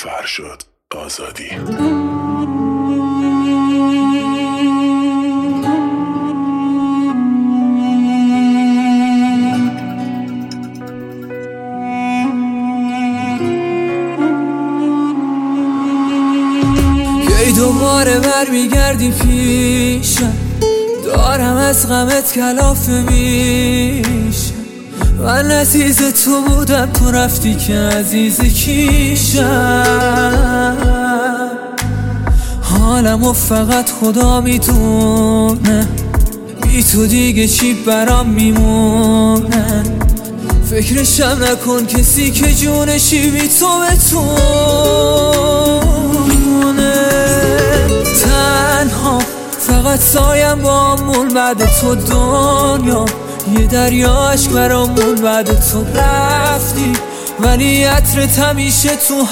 فرشاد آزادی. کی دوباره برمیگردی پیشم، دارم از غمت کلافه میشم. من عزیز تو بودم، تو رفتی که عزیز کیشم. حالمو فقط خدا میدونه، بی تو دیگه چی برام میمونه. فکرشم نکن کسی که جونشی بی تو بتونه. تنها فقط سایم بامون، بعد تو دنیا یه دریا عشق برامون. بعد تو رفتی ولی عطرت همیشه تو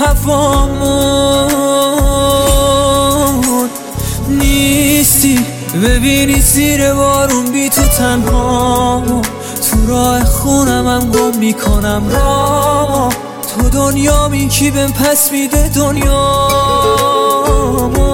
هوامون نیستی. ببینی زیر بارون بی تو تنها، تو راه خونمم گم میکنم را. تو دنیامی کی بهم پس میده دنیامو.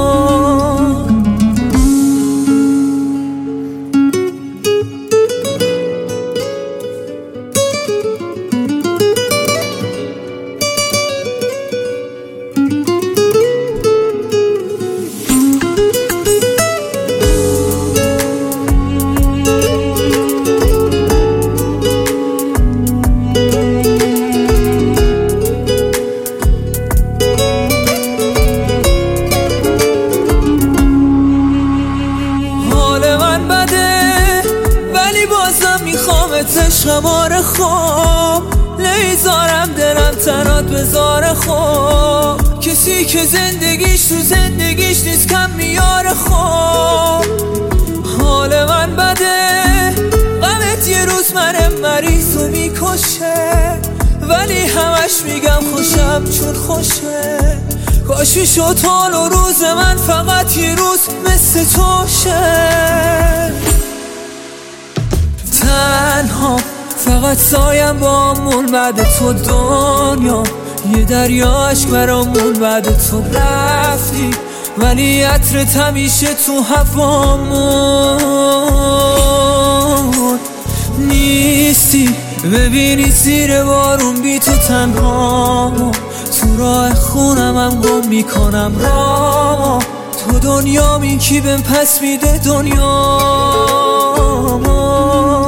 عشقم خواب نمیذارم دلم تنات بذاره. خواب کسی که زندگیش تو زندگیش نیست کم میاره. خواب حال من بده، غمت یه روز من مریضو میکشه. ولی همش میگم خوشم چون خوشه. کاش میشد حال و روز من فقط یه روز مثل توشه. تنها فقط سایم بامون، بعد تو دنیا یه دریا عشق برامون. بعد تو رفتی ولی عطرت همیشه تو هوامون نیستی. ببینی زیر بارون بی تو تنها، تو راه خونمم گم میکنم را. تو دنیامی کی بهم پس میده دنیامو.